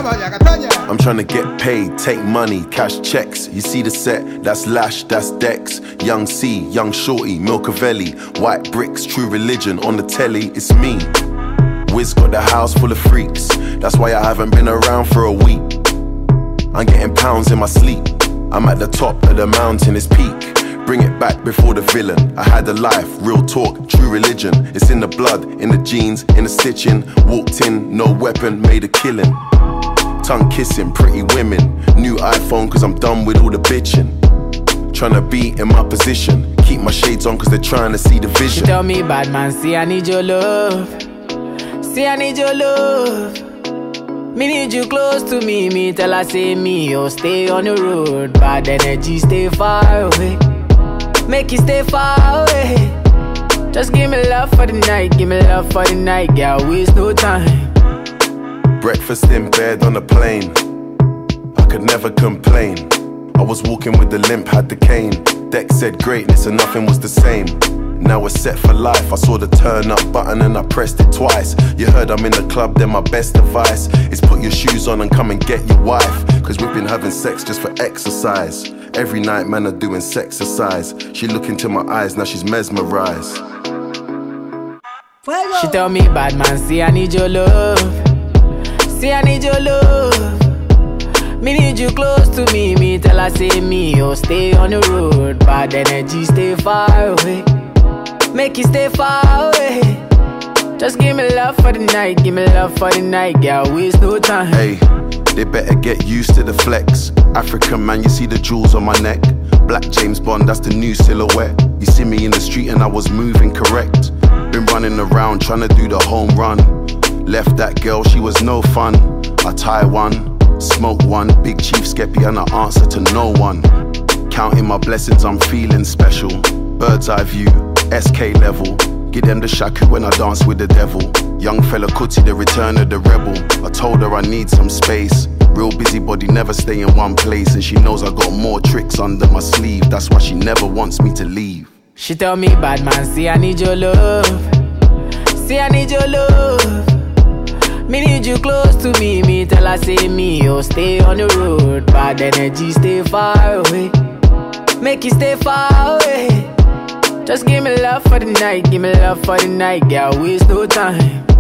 I'm trying to get paid, take money, cash checks. You see the set, that's Lash, that's Dex. Young C, Young Shorty, Milcavelli. White bricks, True Religion, on the telly, it's me. Wiz got the house full of freaks. That's why I haven't been around for a week. I'm getting pounds in my sleep. I'm at the top of the mountain, it's peak. Bring it back before the villain. I had a life, real talk, true religion. It's in the blood, in the jeans, in the stitching. Walked in, no weapon, made a killing. Tongue kissing, pretty women. New iPhone cause I'm done with all the bitching. Tryna be in my position. Keep my shades on cause they're trying to see the vision. She tell me, bad man, see I need your love. See I need your love. Me need you close to me. Me tell her say me, oh stay on the road. Bad energy stay far away. Make you stay far away. Just give me love for the night. Give me love for the night. Girl, waste no time. Breakfast in bed on a plane. I could never complain. I was walking with the limp, had the cane. Dex said greatness and nothing was the same. Now we're set for life. I saw the turn up button and I pressed it twice. You heard I'm in the club, then my best advice is put your shoes on and come and get your wife. Cause we've been having sex just for exercise. Every night man are doing sexercise. She look into my eyes, now she's mesmerized. She tell me, bad man, see I need your love. See I need your love. Me need you close to me. Me tell her say me, oh stay on the road. Bad energy stay far away. Make you stay far away. Just give me love for the night. Give me love for the night. Girl, waste no time. Hey, they better get used to the flex. African man, you see the jewels on my neck. Black James Bond, that's the new silhouette. You see me in the street and I was moving correct. Been running around trying to do the home run. Left that girl, she was no fun. I tie one, smoke one. Big Chief Skeppy and I answer to no one. Counting my blessings, I'm feeling special. Bird's eye view, SK level. Give them the shaku when I dance with the devil. Young fella Kuti, the return of the rebel. I told her I need some space. Real busybody, never stay in one place. And she knows I got more tricks under my sleeve. That's why she never wants me to leave. She tell me, bad man, see I need your love. See I need your love. Me need you close to me. Me tell her say me, oh stay on the road. Bad energy stay far away. Make you stay far away. Just give me love for the night. Give me love for the night. Girl, waste no time.